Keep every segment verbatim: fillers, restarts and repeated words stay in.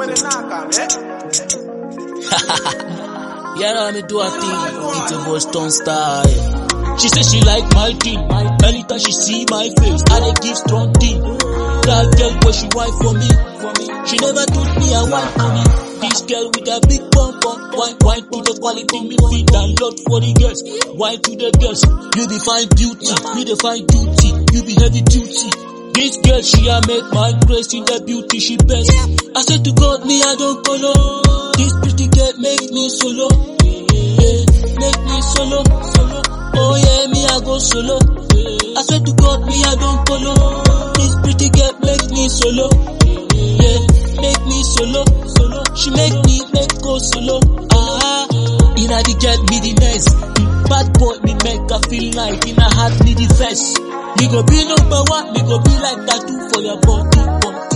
Yeah, let me do a thing. It's a Boston style. She say she like my thing. Anytime she see my face, I dey give strong thing. That girl where she wife for me. She never told me I want money. This girl with a big bum bum. Why, why to the quality me feed and lot for the girls? Why to the girls? You be fine beauty, me the fine duty. You be heavy duty. This girl she a make my grace in the beauty she best. I said to God me I don't follow. This pretty girl make me solo. Yeah, make me solo. Solo. Oh yeah, me I go solo. I said to God me I don't follow. This pretty girl make me solo. Yeah, make me solo. Solo. She make me make go solo. Ah, inna the get me the next. Bad boy me make her feel like inna heart me the first. Me go be number one, me go be like tattoo for your body, body.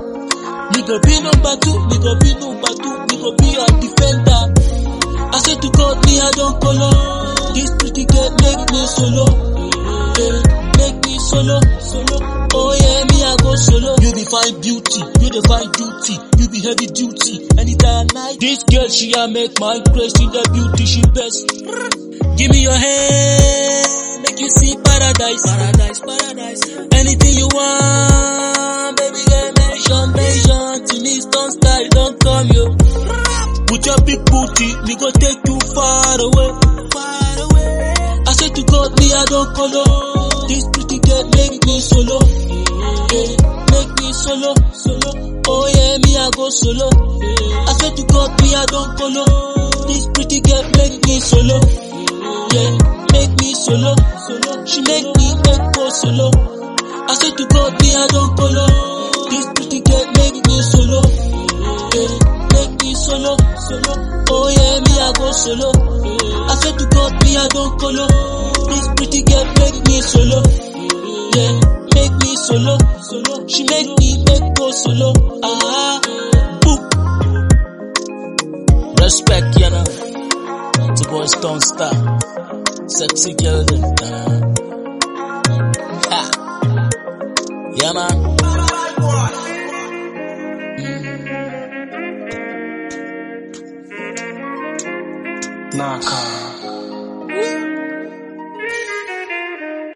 Me go be number two, me go be number two, me go be a defender. I said to God me I don't follow. This pretty girl make me solo. Yeah, make me solo, solo. Oh yeah, me I go solo. You be fine beauty, you the fine duty, you be heavy duty. Anytime night, this girl she a make my grace in the beauty she best. Give me your hand, make you see paradise, paradise, paradise. Anything you want, baby girl, mention, mention. To me, don't style, don't come you. With your big booty, me go take you far away, far away. I said to God, me I don't follow. This pretty girl make me solo, yeah, make me solo, solo. Oh yeah, me I go solo. I said to God, me I don't follow. This pretty girl make me solo. Yeah, make me solo, solo. She make me make go solo. I said to God, me I don't follow. This pretty girl make me solo. Yeah, make me solo, solo. Oh yeah, me I go solo. I said to God, me I don't follow. This pretty girl make me solo. Yeah, make me solo, solo. She make me make go solo. Ah, boop. Respect, you know. It's a boy Stone Star. Sexy girl, uh. Ha. Yeah, man. Mm. Naka.